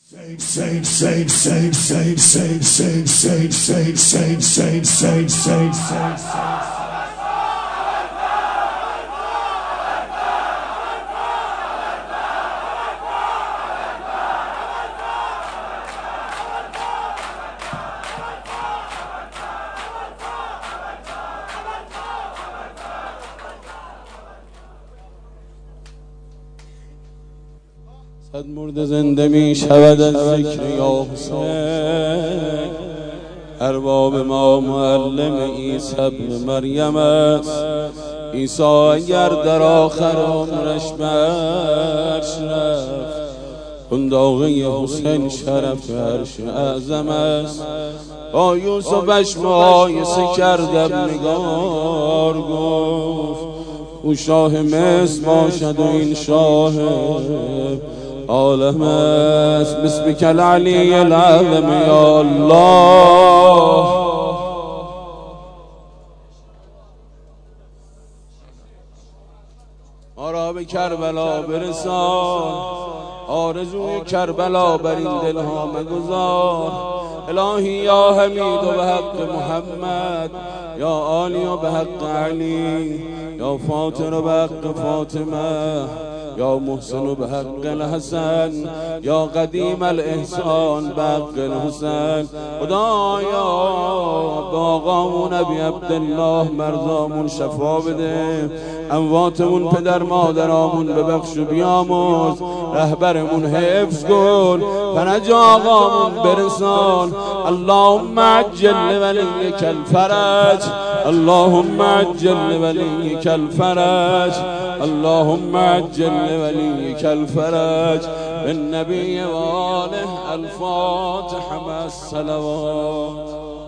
صد مرد زنده می شود از ذکر یا حسین. ارباب ما معلم عیسی ابن مریم است. عیسی اگر در آخر عمرش برش رفت، بنداغه حسین شرف عرش اعظم است. با یوسفش مقایسه کردم نگار گفت او شاه مصر باشد و این شاه عالم است. بسمک العلی العظم یا الله. ما را به کربلا برسان، آرزوی کربلا بر این دلها مگذار. الهی یا حمید و به حق محمد، یا عالی و به حق علی، یا فاطر و به حق فاطمه، یا محسن و به حق الحسن، یا قدیم الاحسان به حق الحسین. خدایا به آقامون ابی عبدالله مرزامون شفا بده، امواتمون پدر مادرامون ببخش و بیامرز، رهبرمون حفظ کن، فرج آقامون برسان. اللهم عجل لولیک الفرج، اللهم عجل لولیک الفرج، اللهم عجل لولیک الفرج. بالنبی و آله الفاتحه مع الصلوات.